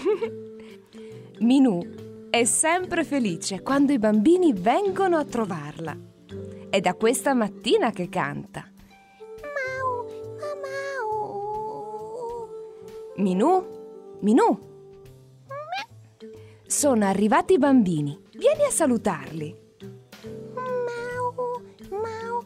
Minù è sempre felice quando i bambini vengono a trovarla. È da questa mattina che canta. Mau, mau. Minù. Sono arrivati i bambini. Vieni a salutarli. Mau,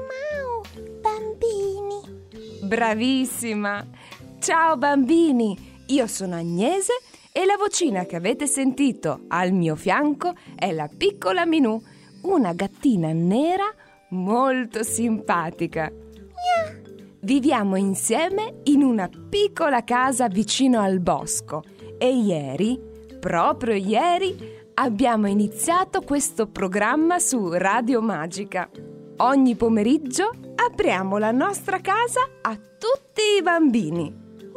bambini. Bravissima! Ciao bambini, io sono Agnese e la vocina che avete sentito al mio fianco è la piccola Minù, una gattina nera molto simpatica. Viviamo insieme in una piccola casa vicino al bosco e proprio ieri, abbiamo iniziato questo programma su Radio Magica. Ogni pomeriggio apriamo la nostra casa a tutti i bambini.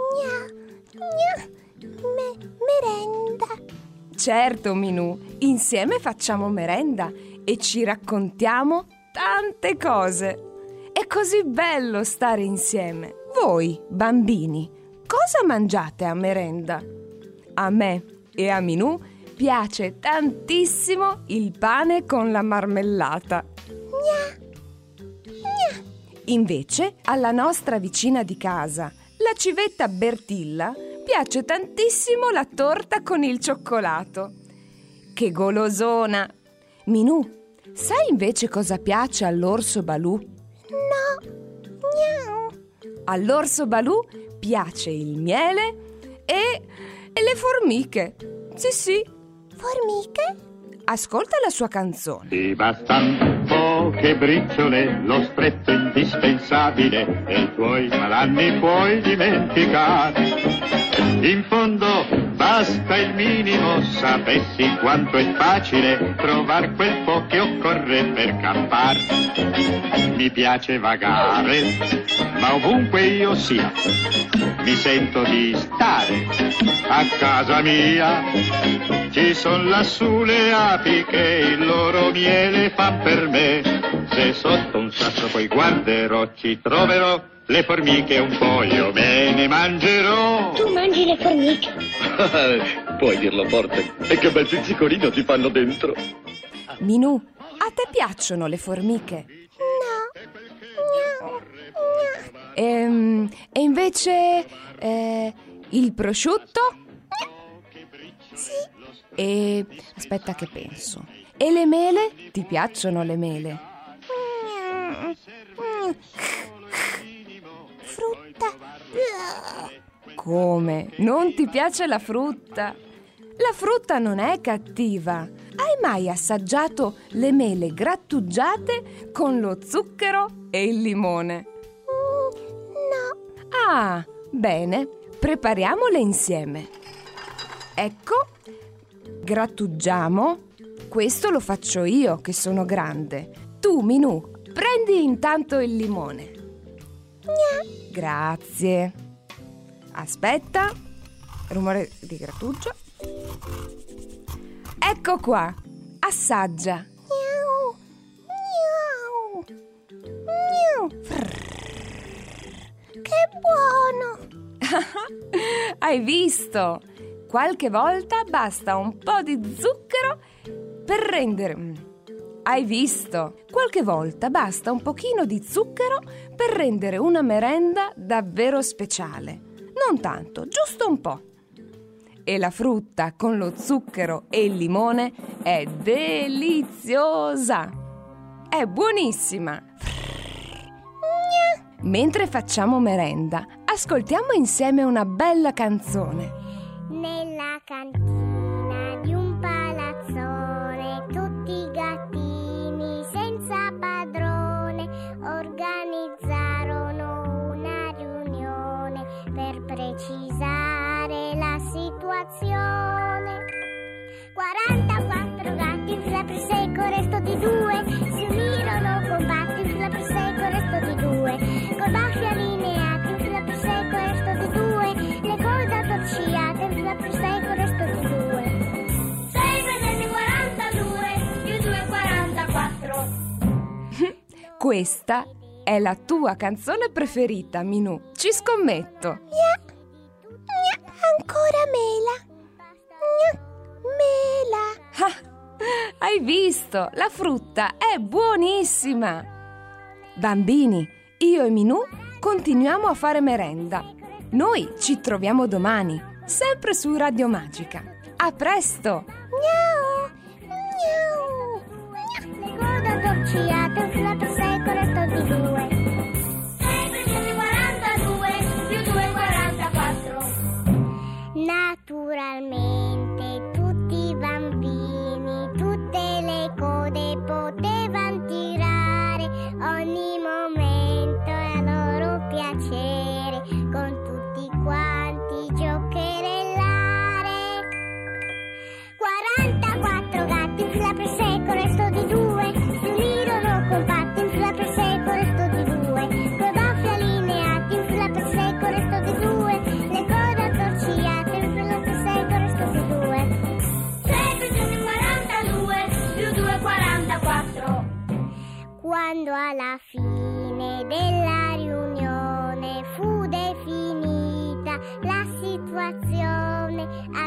Merenda. Certo, Minù, insieme facciamo merenda e ci raccontiamo tante cose. È così bello stare insieme. Voi, bambini, cosa mangiate a merenda? A me e a Minù piace tantissimo il pane con la marmellata. Invece, alla nostra vicina di casa, la civetta Bertilla, piace tantissimo la torta con il cioccolato. Che golosona! Minù, sai invece cosa piace all'orso Balù? No. Miau. All'orso Balù piace il miele e le formiche. Sì. Formiche? Ascolta la sua canzone. Ti bastan poche briciole, lo stretto indispensabile, e i tuoi malanni puoi dimenticare. In fondo basta il minimo, sapessi quanto è facile trovar quel po' che occorre per campare. Mi piace vagare, ma ovunque io sia, mi sento di stare a casa mia. Ci son lassù le api che il loro miele fan per me. Se sotto un sasso poi guarderò, ci troverò le formiche, un po' io me ne mangerò. Tu mangi le formiche? Puoi dirlo forte. E che bel pizzicolino ti fanno dentro. Minù, a te piacciono le formiche? No. E invece il prosciutto? Sì. E aspetta che penso. E le mele? Ti piacciono le mele? Frutta. Come? Non ti piace la frutta? La frutta non è cattiva. Hai mai assaggiato le mele grattugiate con lo zucchero e il limone? No. Ah, bene. Prepariamole insieme. Ecco, grattugiamo. Questo lo faccio io, che sono grande. Tu, Minù, prendi intanto il limone. Grazie. Aspetta. Rumore di grattugia. Ecco qua. Assaggia. Miau. Che buono. Hai visto? Qualche volta basta un po' di zucchero per rendere... Hai visto? Qualche volta basta un pochino di zucchero per rendere una merenda davvero speciale. Non tanto, giusto un po'. E la frutta con lo zucchero e il limone è deliziosa. È buonissima. Mentre facciamo merenda, ascoltiamo insieme una bella canzone. Nella cantina di un palazzone, tutti i gattini senza padrone organizzarono una riunione per precisare la situazione. 44 gatti, un fila per secco, resto di 2, si unirono compatti, un fila per secco, resto di 2, col baffi allineati, un fila per secco, resto di 2, le code attorcigliate, un fila per secco, resto di 2. 6 presenti 42, più 2 44. Questa è la tua canzone preferita, Minù. Ci scommetto. Ancora mela. Hai visto? La frutta è buonissima! Bambini, io e Minù continuiamo a fare merenda. Noi ci troviamo domani, sempre su Radio Magica. A presto! Miau, miau, miau. Le coda torciate sulla persecora sto di 2. 642 più 2 44. Naturalmente tutti i bambini, tutte le code potevano tirare ogni momento è a loro piacere, con tutti quanti giocherellare. 44 gatti sulla persecora sto di 2, si unirono compatti sulla persecora sto di 2, coi baffi allineati sulla persecora sto di 2, le code attorcigliate sulla persecora sto di 2. 642 più 2 44. Quando alla fine della riunione fu definita la situazione